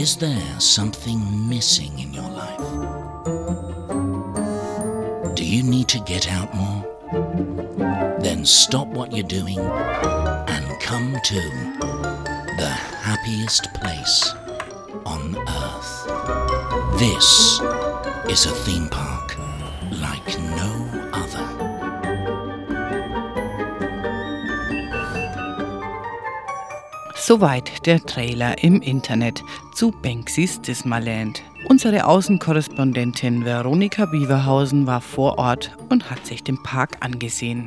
Is there something missing in your life? Do you need to get out more? Then stop what you're doing and come to the happiest place on earth. This is a theme park like no other. Soweit der Trailer im Internet zu Banksys Dismaland. Unsere Außenkorrespondentin Veronika Bieverhausen war vor Ort und hat sich den Park angesehen.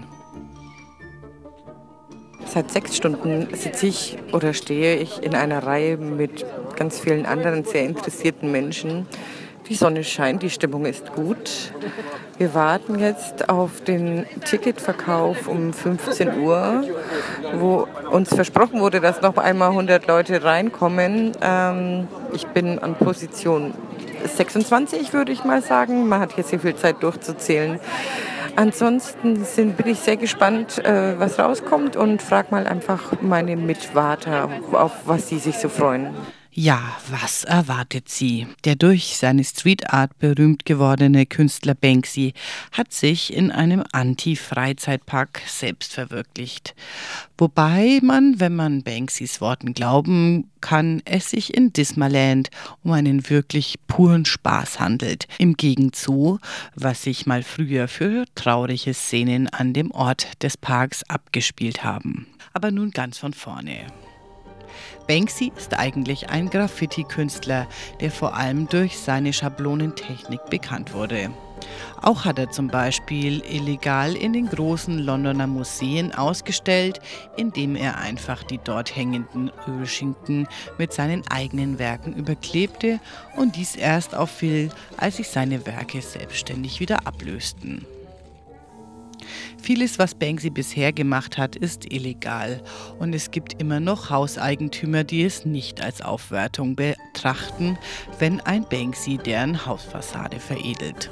Seit 6 Stunden sitze ich oder stehe ich in einer Reihe mit ganz vielen anderen sehr interessierten Menschen. Die Sonne scheint, die Stimmung ist gut. Wir warten jetzt auf den Ticketverkauf um 15 Uhr, wo uns versprochen wurde, dass noch einmal 100 Leute reinkommen. Ich bin an Position 26, würde ich mal sagen. Man hat hier sehr viel Zeit durchzuzählen. Ansonsten bin ich sehr gespannt, was rauskommt und frage mal einfach meine Mitwarter, auf was sie sich so freuen. Ja, was erwartet sie? Der durch seine Street Art berühmt gewordene Künstler Banksy hat sich in einem Anti-Freizeitpark selbst verwirklicht. Wobei man, wenn man Banksys Worten glauben kann, es sich in Dismaland um einen wirklich puren Spaß handelt. Im Gegenzug, was sich mal früher für traurige Szenen an dem Ort des Parks abgespielt haben. Aber nun ganz von vorne. Banksy ist eigentlich ein Graffiti-Künstler, der vor allem durch seine Schablonentechnik bekannt wurde. Auch hat er zum Beispiel illegal in den großen Londoner Museen ausgestellt, indem er einfach die dort hängenden Ölschinken mit seinen eigenen Werken überklebte und dies erst auffiel, als sich seine Werke selbstständig wieder ablösten. Vieles, was Banksy bisher gemacht hat, ist illegal und es gibt immer noch Hauseigentümer, die es nicht als Aufwertung betrachten, wenn ein Banksy deren Hausfassade veredelt.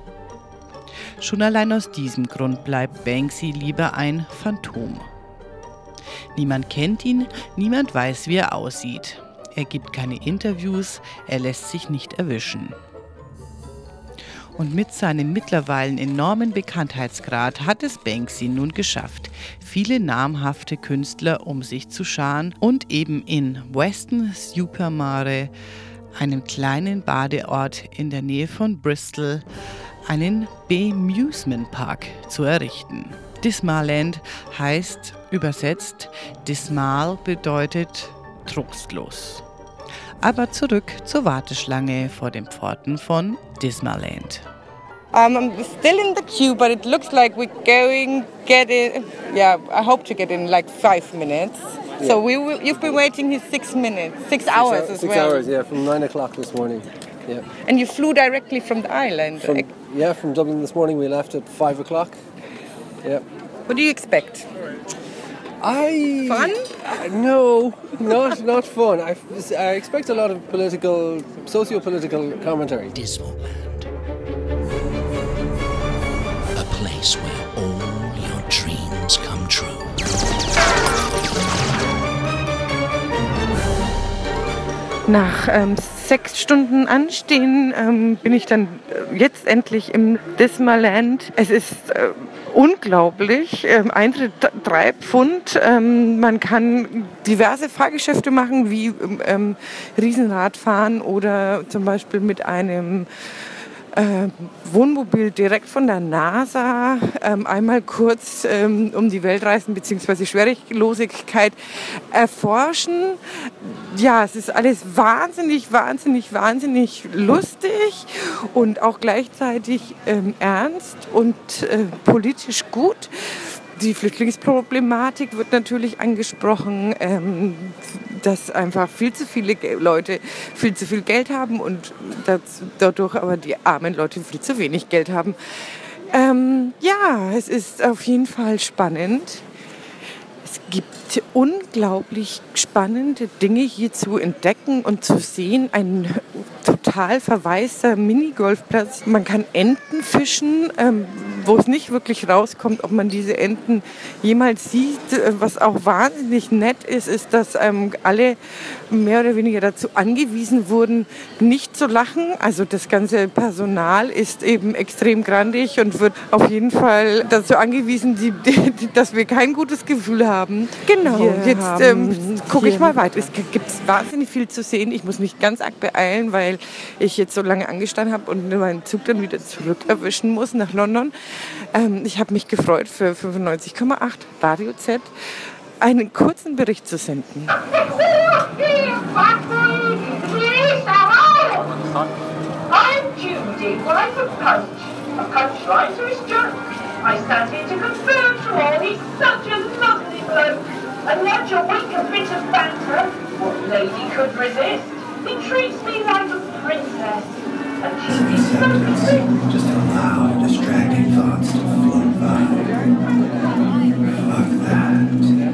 Schon allein aus diesem Grund bleibt Banksy lieber ein Phantom. Niemand kennt ihn, niemand weiß, wie er aussieht. Er gibt keine Interviews, er lässt sich nicht erwischen. Und mit seinem mittlerweile enormen Bekanntheitsgrad hat es Banksy nun geschafft, viele namhafte Künstler um sich zu scharen und eben in Weston-super-Mare, einem kleinen Badeort in der Nähe von Bristol, einen Bemusement Park zu errichten. Dismaland heißt übersetzt, Dismal bedeutet trostlos. Aber zurück zur Warteschlange vor den Pforten von Dismaland. I'm still in the queue, but it looks like we're get in. Yeah, I hope to get in like 5 minutes. Yeah. So you've been waiting here 6 minutes, 6 hours as well. 6 hours, yeah, from 9 o'clock this morning. Yeah. And you flew directly from the island? From Dublin this morning. We left at 5 o'clock. Yeah. What do you expect? Fun? No, not fun. I expect a lot of socio-political commentary. Dismaland. A place where all your dreams come true. Nach 6 Stunden Anstehen bin ich dann jetzt endlich im Dismaland. Es ist unglaublich. Eintritt 3 Pfund. Man kann diverse Fahrgeschäfte machen, wie Riesenrad fahren oder zum Beispiel mit einem Wohnmobil direkt von der NASA einmal kurz um die Welt reisen bzw. Schwerelosigkeit erforschen. Ja, es ist alles wahnsinnig lustig und auch gleichzeitig ernst und politisch gut. Die Flüchtlingsproblematik wird natürlich angesprochen, dass einfach viel zu viele Leute viel zu viel Geld haben und dadurch aber die armen Leute viel zu wenig Geld haben. Ja, es ist auf jeden Fall spannend. Es gibt unglaublich spannende Dinge hier zu entdecken und zu sehen. Ein total verwaister Minigolfplatz. Man kann Enten fischen, wo es nicht wirklich rauskommt, ob man diese Enten jemals sieht. Was auch wahnsinnig nett ist, ist, dass alle mehr oder weniger dazu angewiesen wurden, nicht zu lachen. Also das ganze Personal ist eben extrem grandig und wird auf jeden Fall dazu angewiesen, dass wir kein gutes Gefühl haben. Genau, jetzt gucke ich mal weiter. Es gibt wahnsinnig viel zu sehen. Ich muss mich ganz arg beeilen, weil ich jetzt so lange angestanden habe und meinen Zug dann wieder zurück erwischen muss nach London. Ich habe mich gefreut, für 95,8 Radio Z einen kurzen Bericht zu senden. I'm Judy, wife of Punch. A Punch writer is Jack. I stand here to confirm to all he's such a lovely bloke. And not your weak a bit of banter. What lady could resist? He treats me like a princess. And she's so convinced. Just allow distracting thoughts to float by. Fuck that.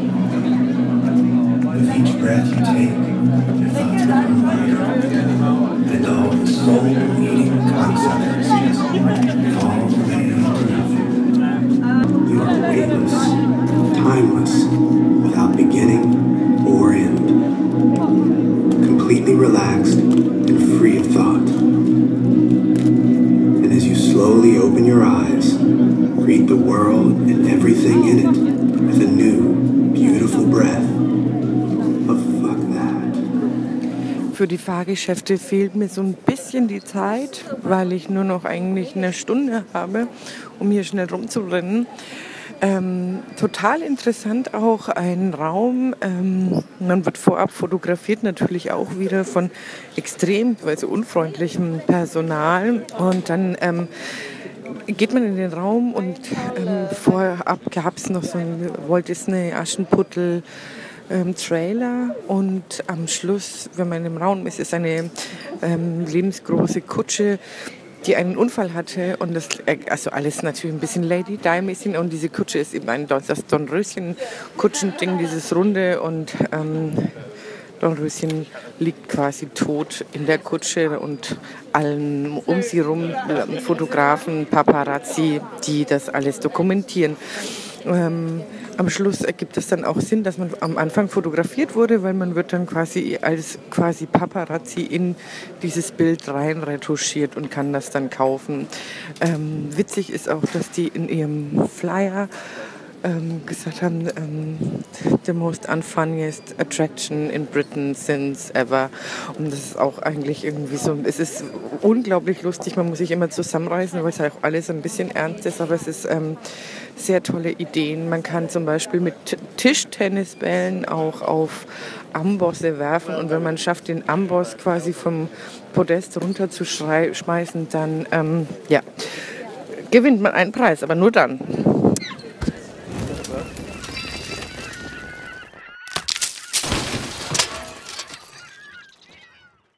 With each breath you take, your thoughts become lighter. And all the soul-eating concepts just fall away into nothing. You are weightless, timeless, without beginning or end. Completely relaxed and free of thought. And as you slowly open your eyes, greet the world and everything in it with a new, beautiful breath of fuck that. Für die Fahrgeschäfte fehlt mir so ein bisschen die Zeit, weil ich nur noch eigentlich eine Stunde habe, um hier schnell rumzurennen. Total interessant auch ein Raum. Man wird vorab fotografiert, natürlich auch wieder von extrem, also unfreundlichem Personal. Und dann geht man in den Raum und vorab gab es noch so einen Walt Disney Aschenputtel Trailer und am Schluss, wenn man im Raum ist, ist eine lebensgroße Kutsche, die einen Unfall hatte und das, also alles natürlich ein bisschen Lady Di-mäßig und diese Kutsche ist eben das Dornröschen-Kutschending, dieses Runde und Dornröschen liegt quasi tot in der Kutsche und allen um sie rum Fotografen, Paparazzi, die das alles dokumentieren. Am Schluss ergibt es dann auch Sinn, dass man am Anfang fotografiert wurde, weil man wird dann quasi als Paparazzi in dieses Bild rein retuschiert und kann das dann kaufen. Witzig ist auch, dass die in ihrem Flyer gesagt haben, the most unfunniest attraction in Britain since ever. Und das ist auch eigentlich irgendwie so, es ist unglaublich lustig, man muss sich immer zusammenreißen, weil es halt auch alles ein bisschen ernst ist, aber es ist sehr tolle Ideen. Man kann zum Beispiel mit Tischtennisbällen auch auf Ambosse werfen und wenn man schafft, den Amboss quasi vom Podest runter zu schmeißen, dann gewinnt man einen Preis, aber nur dann.